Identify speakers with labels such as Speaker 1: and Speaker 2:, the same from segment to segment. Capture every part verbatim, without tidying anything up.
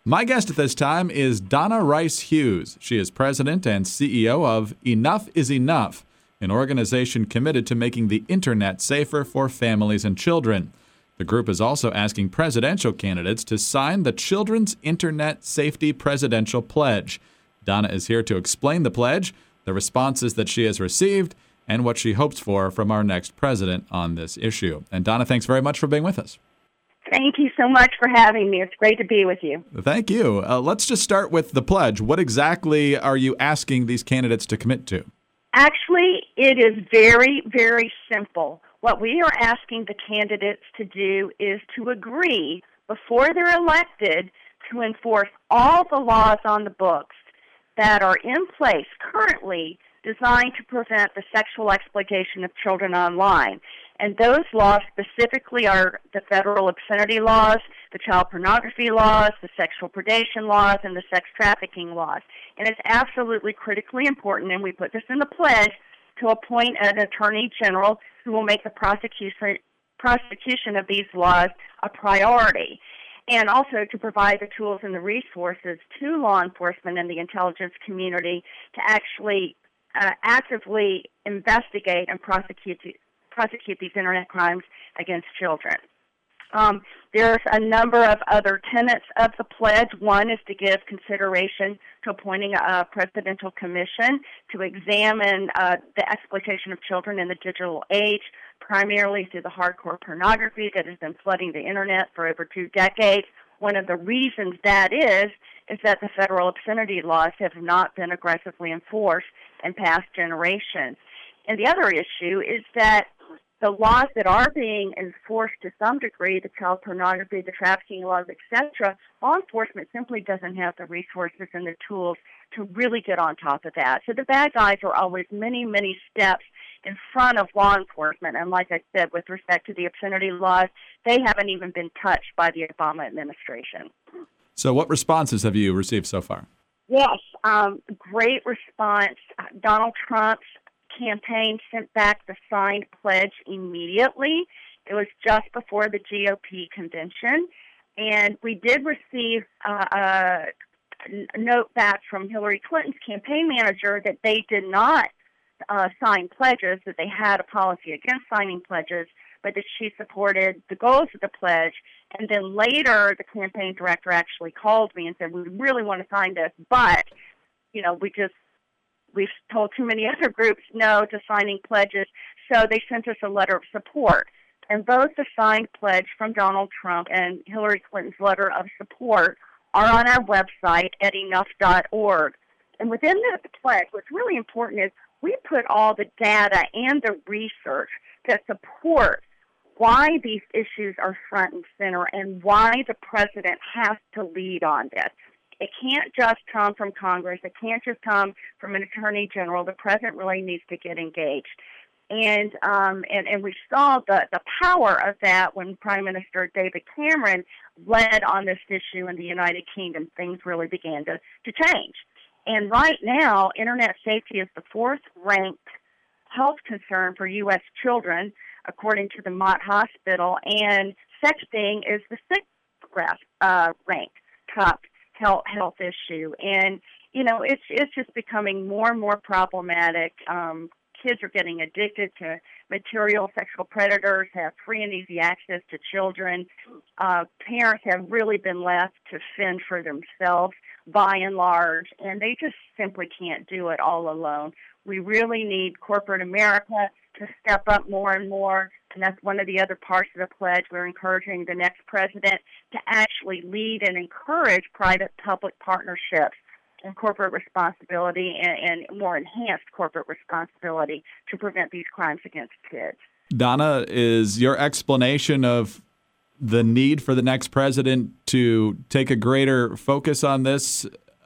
Speaker 1: My guest at this time is Donna Rice Hughes. She is president and C E O of Enough is Enough, an organization committed to making the internet safer for families and children. The group is also asking presidential candidates to sign the Children's Internet Safety Presidential Pledge. Donna is here to explain the pledge, the responses that she has received, and what she hopes for from our next president on this issue. And Donna, thanks very much for being with us.
Speaker 2: Thank you so much for having me. It's great to be with you.
Speaker 1: Thank you. Uh, let's just start with the pledge. What exactly are you asking these candidates to commit to?
Speaker 2: Actually, it is very, very simple. What we are asking the candidates to do is to agree before they're elected to enforce all the laws on the books that are in place currently designed to prevent the sexual exploitation of children online. And those laws specifically are the federal obscenity laws, the child pornography laws, the sexual predation laws, and the sex trafficking laws. And it's absolutely critically important, and we put this in the pledge, to appoint an attorney general who will make the prosecution, prosecution of these laws a priority, and also to provide the tools and the resources to law enforcement and the intelligence community to actually uh, actively investigate and prosecute prosecute these internet crimes against children. Um, there's a number of other tenets of the pledge. One is to give consideration to appointing a presidential commission to examine uh, the exploitation of children in the digital age, primarily through the hardcore pornography that has been flooding the internet for over two decades. One of the reasons that is, is that the federal obscenity laws have not been aggressively enforced in past generations. And the other issue is that the laws that are being enforced to some degree, the child pornography, the trafficking laws, et cetera, law enforcement simply doesn't have the resources and the tools to really get on top of that. So the bad guys are always many, many steps in front of law enforcement. And like I said, with respect to the obscenity laws, they haven't even been touched by the Obama administration.
Speaker 1: So what responses have you received so far?
Speaker 2: Yes, um, great response. Donald Trump's campaign sent back the signed pledge immediately. It was just before the G O P convention. And we did receive uh, a note back from Hillary Clinton's campaign manager that they did not uh, sign pledges, that they had a policy against signing pledges, but that she supported the goals of the pledge. And then later, the campaign director actually called me and said, we really want to sign this, but, you know, we just We've told too many other groups no to signing pledges, so they sent us a letter of support. And both the signed pledge from Donald Trump and Hillary Clinton's letter of support are on our website at enough dot org. And within the pledge, what's really important is we put all the data and the research that support why these issues are front and center and why the president has to lead on this. It can't just come from Congress. It can't just come from an attorney general. The president really needs to get engaged. And um, and, and we saw the, the power of that when Prime Minister David Cameron led on this issue in the United Kingdom. Things really began to, to change. And right now, internet safety is the fourth-ranked health concern for U S children, according to the Mott Hospital, and sexting is the sixth uh, ranked top health health issue. And, you know, it's it's just becoming more and more problematic. Um, kids are getting addicted to material. Sexual predators have free and easy access to children. Uh, parents have really been left to fend for themselves by and large, and they just simply can't do it all alone. We really need corporate America to step up more and more, and that's one of the other parts of the pledge. We're encouraging the next president to actually lead and encourage private-public partnerships and corporate responsibility and, and more enhanced corporate responsibility to prevent these crimes against kids.
Speaker 1: Donna, is your explanation of the need for the next president to take a greater focus on this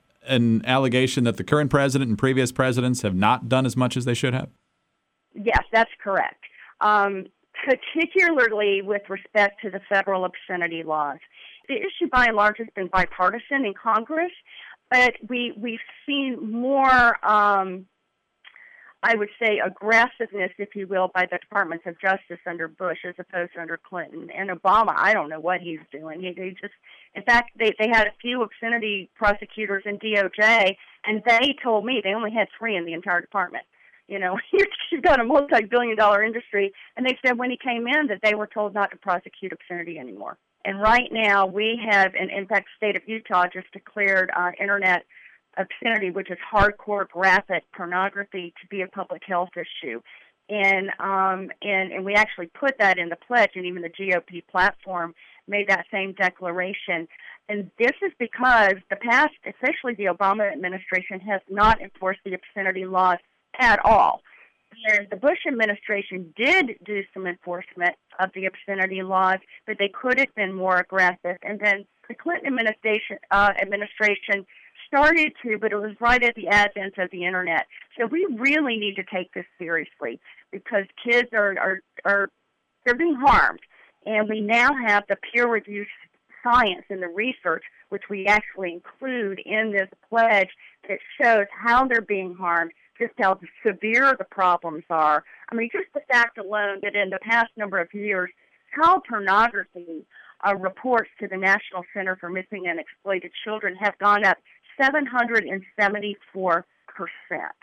Speaker 1: an allegation that the current president and previous presidents have not done as much as they should have?
Speaker 2: Yes, that's correct. Um, particularly with respect to the federal obscenity laws. The issue, by and large, has been bipartisan in Congress, but we, we've seen more um, I would say, aggressiveness, if you will, by the Departments of Justice under Bush as opposed to under Clinton. And Obama, I don't know what he's doing. He, he just, in fact, they, they had a few obscenity prosecutors in D O J, and they told me they only had three in the entire department. You know, you've got a multi-billion dollar industry, and they said when he came in that they were told not to prosecute obscenity anymore. And right now we have, and in fact, the state of Utah just declared uh, internet obscenity, which is hardcore graphic pornography, to be a public health issue. And um, and and we actually put that in the pledge, and even the G O P platform made that same declaration. And this is because the past, especially the Obama administration, has not enforced the obscenity laws at all. And the Bush administration did do some enforcement of the obscenity laws, but they could have been more aggressive. And then the Clinton administration uh, administration started to, but it was right at the advent of the internet. So we really need to take this seriously because kids are are, are they're being harmed, and we now have the peer-reviewed science and the research, which we actually include in this pledge, that shows how they're being harmed, just how severe the problems are. I mean, just the fact alone that in the past number of years, child pornography uh, reports to the National Center for Missing and Exploited Children have gone up seven hundred seventy-four percent.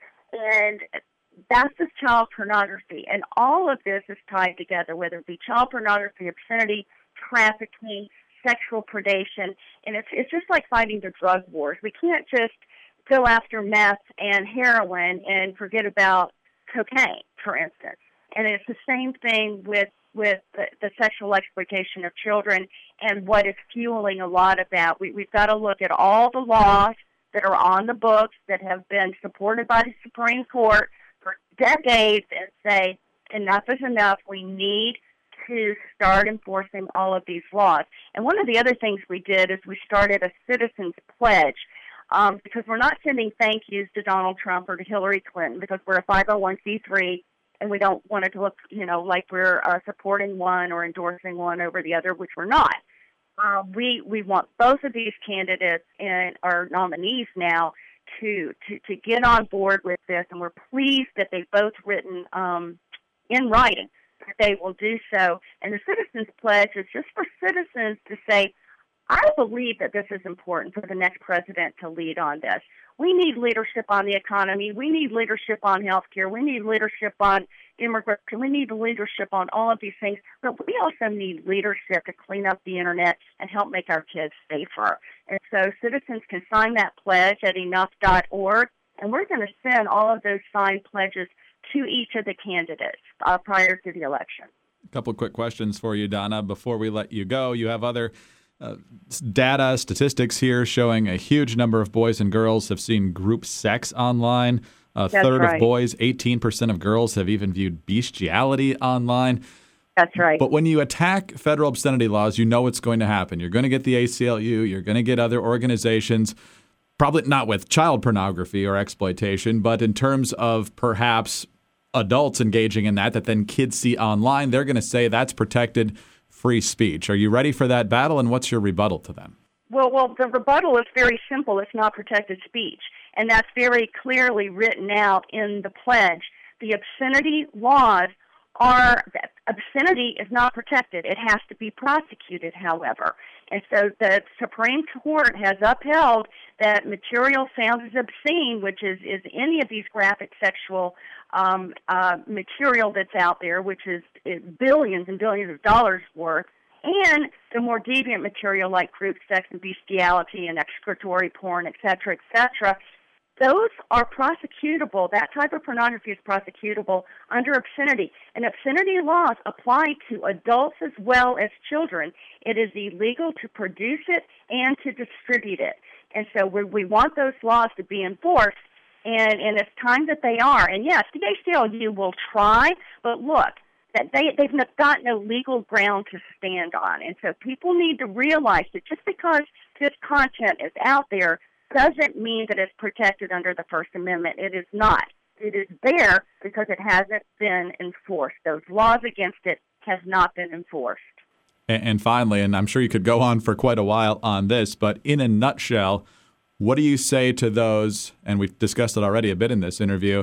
Speaker 2: And that's just child pornography. And all of this is tied together, whether it be child pornography, obscenity, trafficking, sexual predation. And it's, it's just like fighting the drug wars. We can't just go after meth and heroin and forget about cocaine, for instance. And it's the same thing with, with the, the sexual exploitation of children and what is fueling a lot of that. We, we've got to look at all the laws that are on the books that have been supported by the Supreme Court for decades and say, enough is enough. We need to start enforcing all of these laws. And one of the other things we did is we started a citizens pledge. Um, because we're not sending thank yous to Donald Trump or to Hillary Clinton because we're a five oh one c three and we don't want it to look, you know, like we're uh, supporting one or endorsing one over the other, which we're not. Uh, we we want both of these candidates and our nominees now to, to, to get on board with this, and we're pleased that they've both written um, in writing that they will do so. And the Citizens Pledge is just for citizens to say, I believe that this is important for the next president to lead on this. We need leadership on the economy. We need leadership on health care. We need leadership on immigration. We need leadership on all of these things. But we also need leadership to clean up the internet and help make our kids safer. And so citizens can sign that pledge at enough dot org, and we're going to send all of those signed pledges to each of the candidates uh, prior to the election.
Speaker 1: A couple of quick questions for you, Donna, before we let you go. You have other Uh, data, statistics here showing a huge number of boys and girls have seen group sex online. A
Speaker 2: That's
Speaker 1: third
Speaker 2: right.
Speaker 1: of boys, eighteen percent of girls have even viewed bestiality online.
Speaker 2: That's right.
Speaker 1: But when you attack federal obscenity laws, you know what's going to happen. You're going to get the A C L U. You're going to get other organizations, probably not with child pornography or exploitation, but in terms of perhaps adults engaging in that, that then kids see online, they're going to say that's protected free speech. Are you ready for that battle, and what's your rebuttal to them?
Speaker 2: Well, well, the rebuttal is very simple. It's not protected speech, and that's very clearly written out in the pledge. The obscenity laws are, obscenity is not protected. It has to be prosecuted, however. And so the Supreme Court has upheld that material found as obscene, which is, is any of these graphic sexual um, uh, material that's out there, which is, is billions and billions of dollars worth, and the more deviant material like group sex and bestiality and excretory porn, et cetera, et cetera, those are prosecutable. That type of pornography is prosecutable under obscenity. And obscenity laws apply to adults as well as children. It is illegal to produce it and to distribute it. And so we, we want those laws to be enforced, and, and it's time that they are. And yes, the A C L U will try, but look, that they, they've got no legal ground to stand on. And so people need to realize that just because this content is out there doesn't mean that it's protected under the First Amendment. It is not. It is there because it hasn't been enforced. Those laws against it have not been enforced.
Speaker 1: And finally, and I'm sure you could go on for quite a while on this, but in a nutshell, what do you say to those, and we've discussed it already a bit in this interview,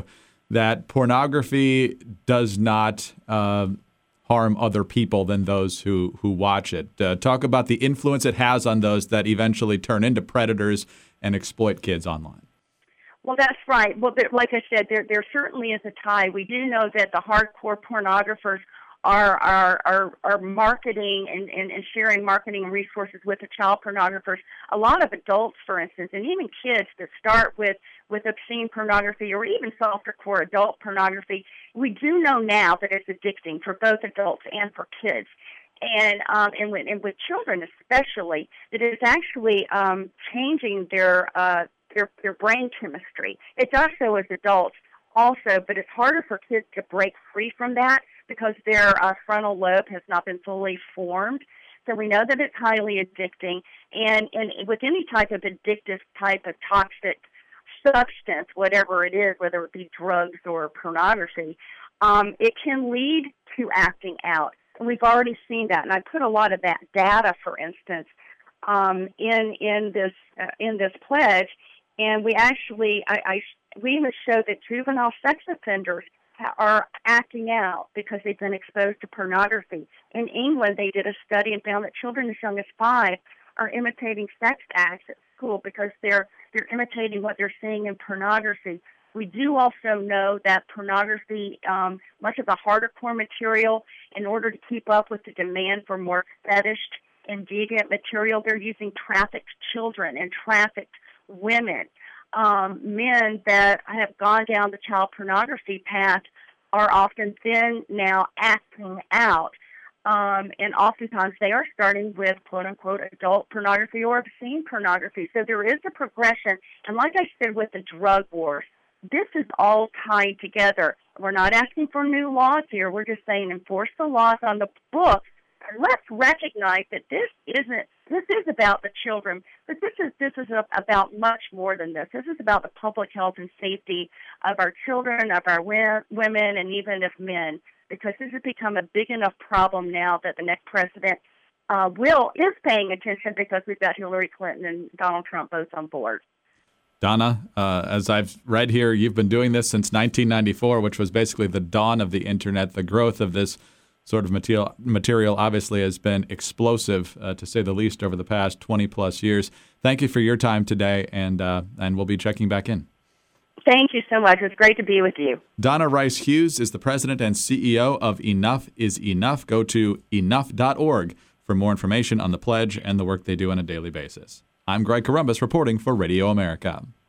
Speaker 1: that pornography does not uh, harm other people than those who, who watch it. Uh, talk about the influence it has on those that eventually turn into predators and exploit kids online.
Speaker 2: Well, that's right. Well, there, like I said, there there certainly is a tie. We do know that the hardcore pornographers are are are, are marketing and, and, and sharing marketing resources with the child pornographers. A lot of adults, for instance, and even kids that start with, with obscene pornography or even softer-core adult pornography, we do know now that it's addicting for both adults and for kids. And um, and, with, and with children especially, that it's actually um, changing their uh, their their brain chemistry. It does so as adults also, but it's harder for kids to break free from that because their uh, frontal lobe has not been fully formed. So we know that it's highly addicting, and, and with any type of addictive type of toxic substance, whatever it is, whether it be drugs or pornography, um, it can lead to acting out. And we've already seen that, and I put a lot of that data, for instance, um, in in this uh, in this pledge. And we actually, I, I we even show that juvenile sex offenders are acting out because they've been exposed to pornography. In England, they did a study and found that children as young as five are imitating sex acts at school because they're they're imitating what they're seeing in pornography. We do also know that pornography, um, much of the harder core material, in order to keep up with the demand for more fetished and deviant material, they're using trafficked children and trafficked women. Um, men that have gone down the child pornography path are often then now acting out. Um, and oftentimes they are starting with quote-unquote adult pornography or obscene pornography. So there is a progression. And like I said with the drug wars, this is all tied together. We're not asking for new laws here. We're just saying enforce the laws on the books. And let's recognize that this isn't, this is about the children, but this is this is a, about much more than this. This is about the public health and safety of our children, of our w- women, and even of men, because this has become a big enough problem now that the next president uh, will is paying attention because we've got Hillary Clinton and Donald Trump both on board.
Speaker 1: Donna, uh, as I've read here, you've been doing this since nineteen ninety-four, which was basically the dawn of the Internet. The growth of this sort of material, material obviously has been explosive, uh, to say the least, over the past twenty plus years. Thank you for your time today, and uh, and we'll be checking back in.
Speaker 2: Thank you so much. It's great to be with you.
Speaker 1: Donna Rice Hughes is the president and C E O of Enough is Enough. Go to enough dot org for more information on the pledge and the work they do on a daily basis. I'm Greg Corombos reporting for Radio America.